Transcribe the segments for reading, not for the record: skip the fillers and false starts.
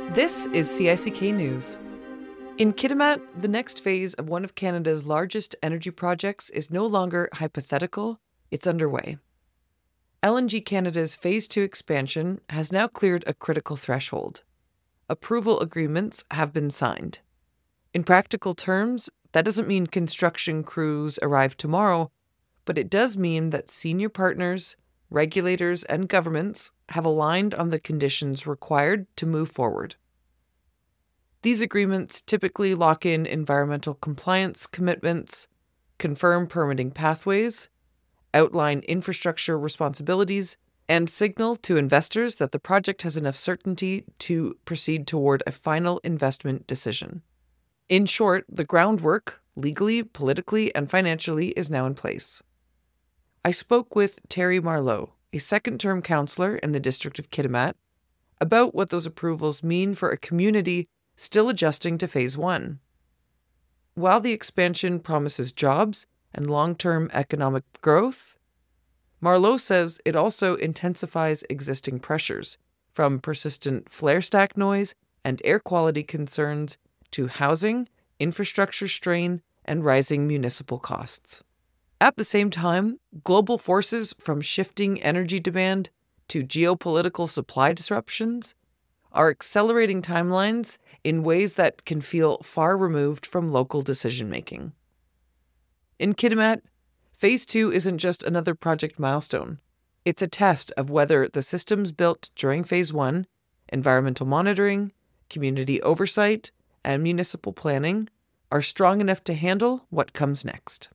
This is CICK News. In Kitimat, the next phase of one of Canada's largest energy projects is no longer hypothetical, it's underway. LNG Canada's Phase 2 expansion has now cleared a critical threshold. Approval agreements have been signed. In practical terms, that doesn't mean construction crews arrive tomorrow, but it does mean that senior partners, regulators, and governments have aligned on the conditions required to move forward. These agreements typically lock in environmental compliance commitments, confirm permitting pathways, outline infrastructure responsibilities, and signal to investors that the project has enough certainty to proceed toward a final investment decision. In short, the groundwork, legally, politically, and financially, is now in place. I spoke with Terry Marleau, a second-term councillor in the district of Kitimat, about what those approvals mean for a community still adjusting to Phase 1. While the expansion promises jobs and long-term economic growth, Marleau says it also intensifies existing pressures, from persistent flare stack noise and air quality concerns to housing, infrastructure strain, and rising municipal costs. At the same time, global forces from shifting energy demand to geopolitical supply disruptions are accelerating timelines in ways that can feel far removed from local decision-making. In Kitimat, Phase 2 isn't just another project milestone. It's a test of whether the systems built during Phase 1, environmental monitoring, community oversight, and municipal planning, are strong enough to handle what comes next.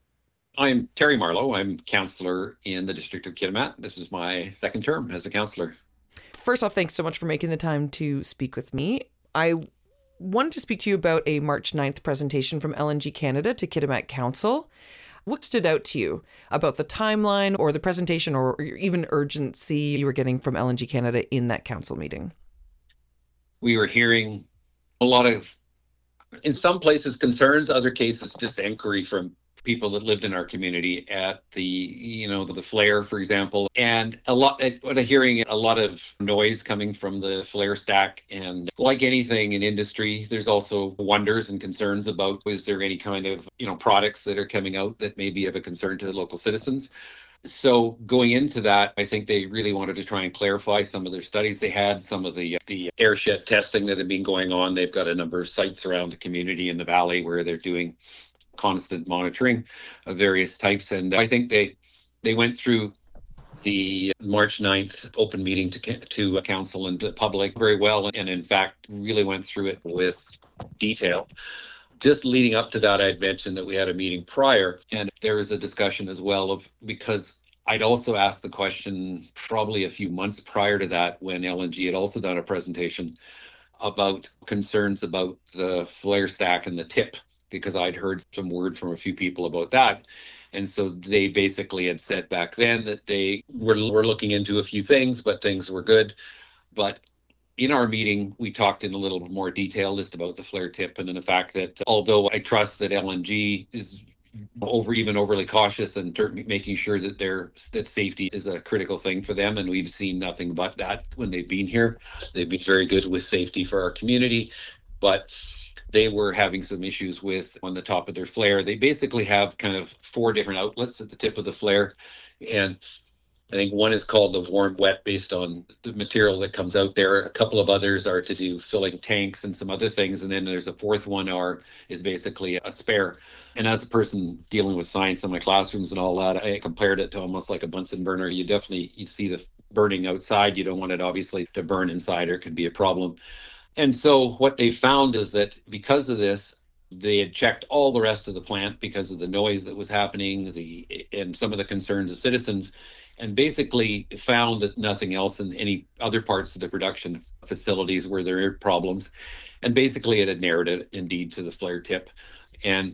I'm Terry Marleau. I'm councillor in the district of Kitimat. This is my second term as a councillor. First off, thanks so much for making the time to speak with me. I wanted to speak to you about a March 9th presentation from LNG Canada to Kitimat Council. What stood out to you about the timeline or the presentation or even urgency you were getting from LNG Canada in that council meeting? We were hearing a lot of, in some places, concerns, other cases, just inquiry from people that lived in our community at the flare, for example, and hearing a lot of noise coming from the flare stack. And like anything in industry, there's also wonders and concerns about, is there any kind of, products that are coming out that may be of a concern to the local citizens? So going into that, I think they really wanted to try and clarify some of their studies. They had some of the airshed testing that had been going on. They've got a number of sites around the community in the valley where they're doing constant monitoring of various types. And I think they went through the March 9th open meeting to council and the public very well, and in fact really went through it with detail. Just leading up to that, I'd mentioned that we had a meeting prior, and there was a discussion as well because I'd also asked the question probably a few months prior to that when LNG had also done a presentation about concerns about the flare stack and the tip, because I'd heard some word from a few people about that. And so they basically had said back then that they were looking into a few things, but things were good. But in our meeting, we talked in a little bit more detail just about the flare tip and the fact that although I trust that LNG is overly cautious and making sure that safety is a critical thing for them, and we've seen nothing but that when they've been here. They've been very good with safety for our community, but they were having some issues with on the top of their flare. They basically have kind of 4 different outlets at the tip of the flare. And I think one is called the warm wet based on the material that comes out there. A couple of others are to do filling tanks and some other things. And then there's a 4th one is basically a spare. And as a person dealing with science in my classrooms and all that, I compared it to almost like a Bunsen burner. You see the burning outside. You don't want it obviously to burn inside, or it could be a problem. And so what they found is that because of this, they had checked all the rest of the plant because of the noise that was happening, and some of the concerns of citizens, and basically found that nothing else in any other parts of the production facilities where there are problems. And basically it had narrowed it indeed to the flare tip. And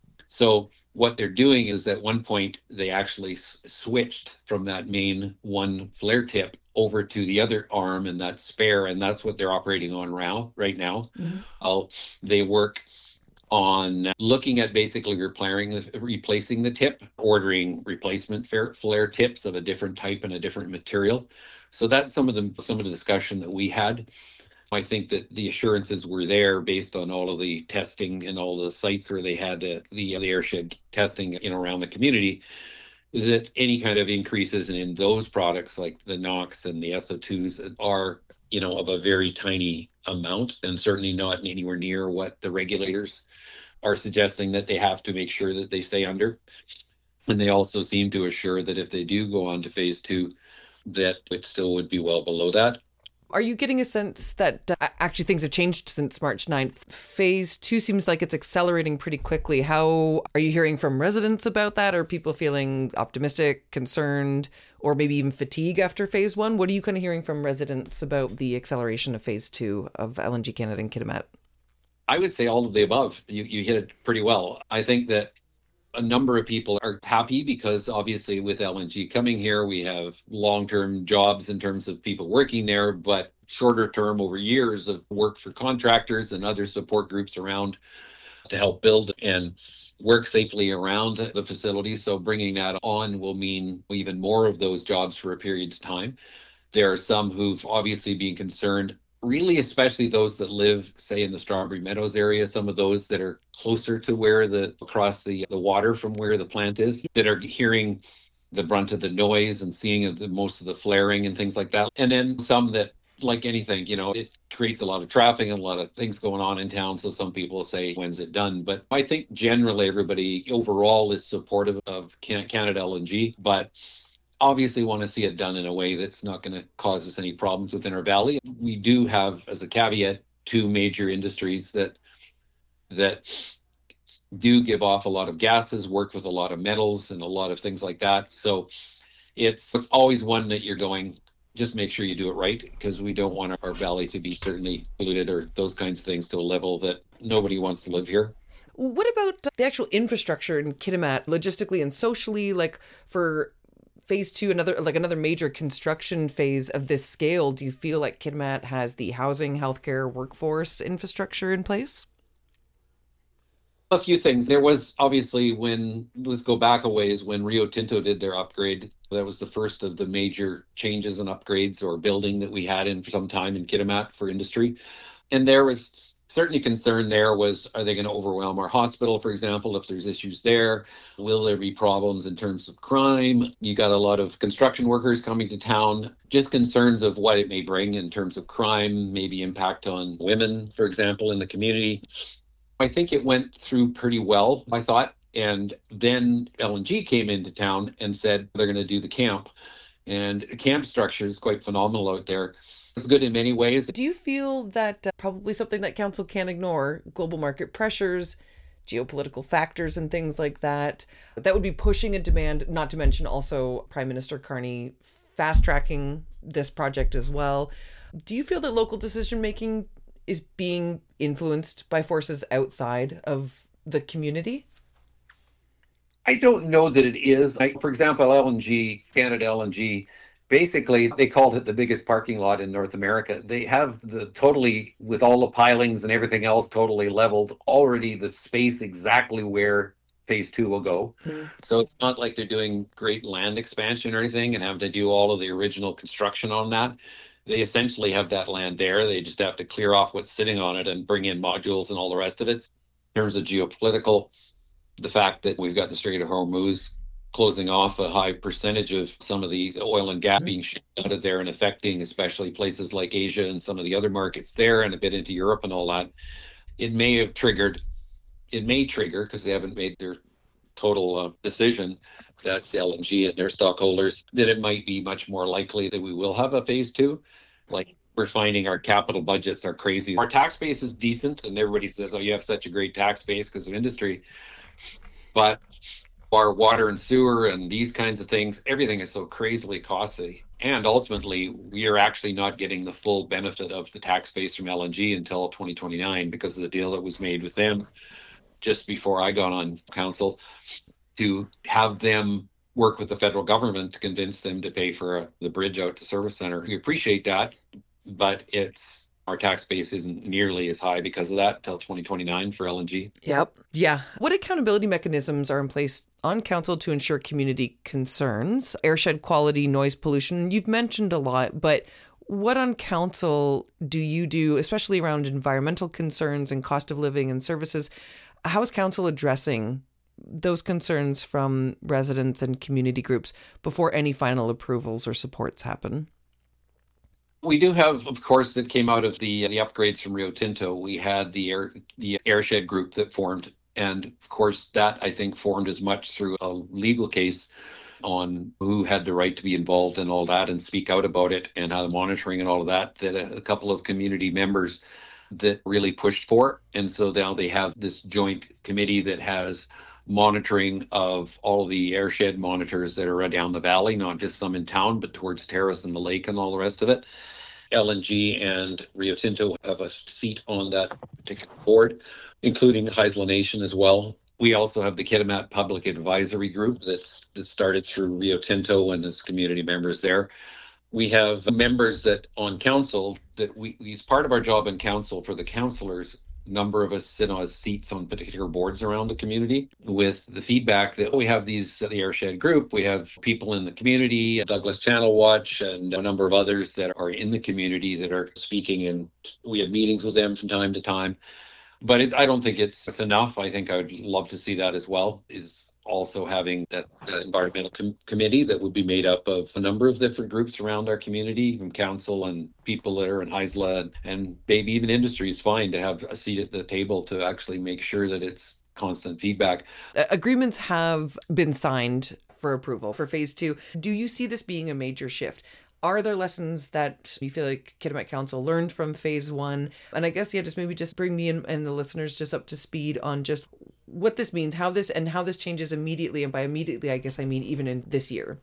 so what they're doing is at one point they actually switched from that main one flare tip over to the other arm and that spare, and that's what they're operating on right now. Mm-hmm. They work on looking at basically replacing the tip, ordering replacement flare tips of a different type and a different material. So that's some of the discussion that we had. I think that the assurances were there based on all of the testing and all the sites where they had the airshed testing around the community, that any kind of increases in those products like the NOx and the SO2s are, of a very tiny amount, and certainly not anywhere near what the regulators are suggesting that they have to make sure that they stay under. And they also seem to assure that if they do go on to phase 2, that it still would be well below that. Are you getting a sense that actually things have changed since March 9th? Phase 2 seems like it's accelerating pretty quickly. How are you hearing from residents about that? Are people feeling optimistic, concerned, or maybe even fatigue after phase 1? What are you kind of hearing from residents about the acceleration of phase 2 of LNG Canada and Kitimat? I would say all of the above. You hit it pretty well. I think that a number of people are happy because obviously with LNG coming here, we have long-term jobs in terms of people working there, but shorter term over years of work for contractors and other support groups around to help build and work safely around the facility. So bringing that on will mean even more of those jobs for a period of time. There are some who've obviously been concerned, really, especially those that live, say, in the Strawberry Meadows area, some of those that are closer to where across the water from where the plant is, that are hearing the brunt of the noise and seeing most of the flaring and things like that. And then some that, like anything, it creates a lot of traffic and a lot of things going on in town. So some people say, when's it done? But I think generally everybody overall is supportive of Canada LNG, but obviously want to see it done in a way that's not going to cause us any problems within our valley. We do have, as a caveat, 2 major industries that do give off a lot of gases, work with a lot of metals and a lot of things like that. So it's always one that you're going, just make sure you do it right, because we don't want our valley to be certainly polluted or those kinds of things to a level that nobody wants to live here. What about the actual infrastructure in Kitimat, logistically and socially, like for phase 2, another major construction phase of this scale? Do you feel like Kitimat has the housing, healthcare, workforce infrastructure in place? A few things. There was obviously let's go back a ways, when Rio Tinto did their upgrade, that was the first of the major changes and upgrades or building that we had in for some time in Kitimat for industry. And there was certainly concern there was, are they going to overwhelm our hospital, for example, if there's issues there? Will there be problems in terms of crime? You got a lot of construction workers coming to town, just concerns of what it may bring in terms of crime, maybe impact on women, for example, in the community. I think it went through pretty well, I thought. And then LNG came into town and said they're going to do the camp. And the camp structure is quite phenomenal out there. It's good in many ways. Do you feel that probably something that council can't ignore, global market pressures, geopolitical factors and things like that, that would be pushing a demand, not to mention also Prime Minister Carney fast-tracking this project as well? Do you feel that local decision-making is being influenced by forces outside of the community? I don't know that it is. For example, Canada LNG, basically, they called it the biggest parking lot in North America. They have totally, with all the pilings and everything else, totally leveled already the space exactly where phase 2 will go. Mm. So it's not like they're doing great land expansion or anything and having to do all of the original construction on that. They essentially have that land there. They just have to clear off what's sitting on it and bring in modules and all the rest of it. In terms of geopolitical, the fact that we've got the Strait of Hormuz closing off a high percentage of some of the oil and gas being shipped out of there and affecting especially places like Asia and some of the other markets there and a bit into Europe and all that, it may trigger, because they haven't made their total decision, that's LNG and their stockholders, that it might be much more likely that we will have a phase 2. Like, we're finding our capital budgets are crazy. Our tax base is decent, and everybody says, oh, you have such a great tax base because of industry. But our water and sewer and these kinds of things, everything is so crazily costly. And ultimately, we are actually not getting the full benefit of the tax base from LNG until 2029 because of the deal that was made with them just before I got on council, to have them work with the federal government to convince them to pay for the bridge out to Service Center. We appreciate that, but our tax base isn't nearly as high because of that until 2029 for LNG. Yep. Yeah. What accountability mechanisms are in place on council to ensure community concerns, airshed quality, noise pollution? You've mentioned a lot, but What on council do you do, especially around environmental concerns and cost of living and services? How is council addressing those concerns from residents and community groups before any final approvals or supports happen? We do have, of course, that came out of the upgrades from Rio Tinto. We had the Airshed group that formed, and of course that I think formed as much through a legal case on who had the right to be involved in all that and speak out about it and how the monitoring and all of that, that a couple of community members that really pushed for. And so now they have this joint committee that has monitoring of all the airshed monitors that are down the valley, not just some in town, but towards Terrace and the lake and all the rest of it. LNG and Rio Tinto have a seat on that particular board, including Haisla Nation as well. We also have the Kitimat Public Advisory Group that started through Rio Tinto and its community members there. We have members that on council that we, as part of our job in council for the councillors, a number of us sit on seats on particular boards around the community with the feedback that we have the Airshed group, we have people in the community, Douglas Channel Watch, and a number of others that are in the community that are speaking, and we have meetings with them from time to time. But I don't think it's enough. I think I would love to see that as well, is also having that environmental committee that would be made up of a number of different groups around our community, from council and people that are in Haisla, and maybe even industry is fine to have a seat at the table to actually make sure that it's constant feedback. Agreements have been signed for approval for phase 2. Do you see this being a major shift? Are there lessons that you feel like Kitimat Council learned from phase 1? And I guess, just bring me and the listeners just up to speed on just what this means, how this changes immediately. And by immediately, I guess I mean even in this year.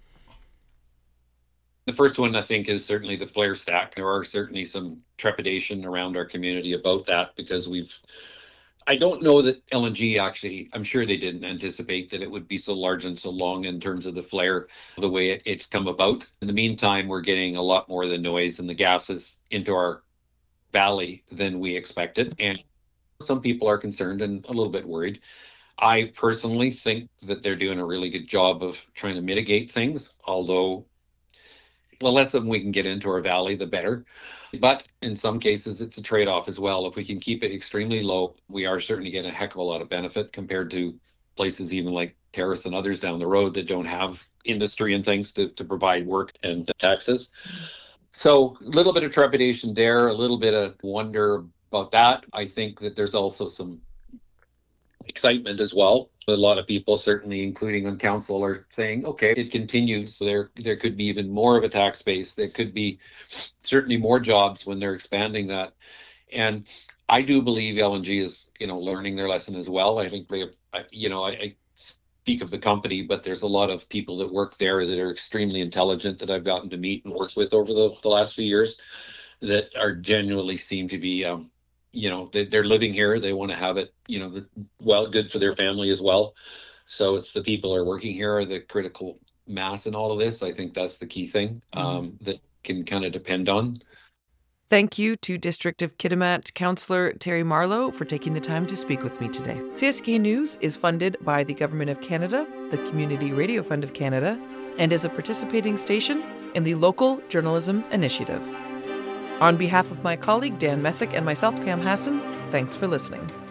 The first one, I think, is certainly the flare stack. There are certainly some trepidation around our community about that, because I don't know that LNG actually, I'm sure they didn't anticipate that it would be so large and so long in terms of the flare, the way it's come about. In the meantime, we're getting a lot more of the noise and the gases into our valley than we expected. And some people are concerned and a little bit worried. I personally think that they're doing a really good job of trying to mitigate things, although the less of them we can get into our valley, the better. But in some cases, it's a trade-off as well. If we can keep it extremely low, we are certainly getting a heck of a lot of benefit compared to places even like Terrace and others down the road that don't have industry and things to provide work and taxes. So a little bit of trepidation there, a little bit of wonder about that. I think that there's also some excitement as well. A lot of people, certainly including on council, are saying, okay, it continues. So there could be even more of a tax base. There could be certainly more jobs when they're expanding that. And I do believe LNG is, learning their lesson as well. I think I speak of the company, but there's a lot of people that work there that are extremely intelligent that I've gotten to meet and work with over the last few years that are genuinely seem to be they're living here. They want to have it, good for their family as well. So it's the people who are working here are the critical mass in all of this. I think that's the key thing that can kind of depend on. Thank you to District of Kitimat Councillor Terry Marlowe for taking the time to speak with me today. CSK News is funded by the Government of Canada, the Community Radio Fund of Canada, and is a participating station in the Local Journalism Initiative. On behalf of my colleague Dan Messick and myself, Pam Hassan, thanks for listening.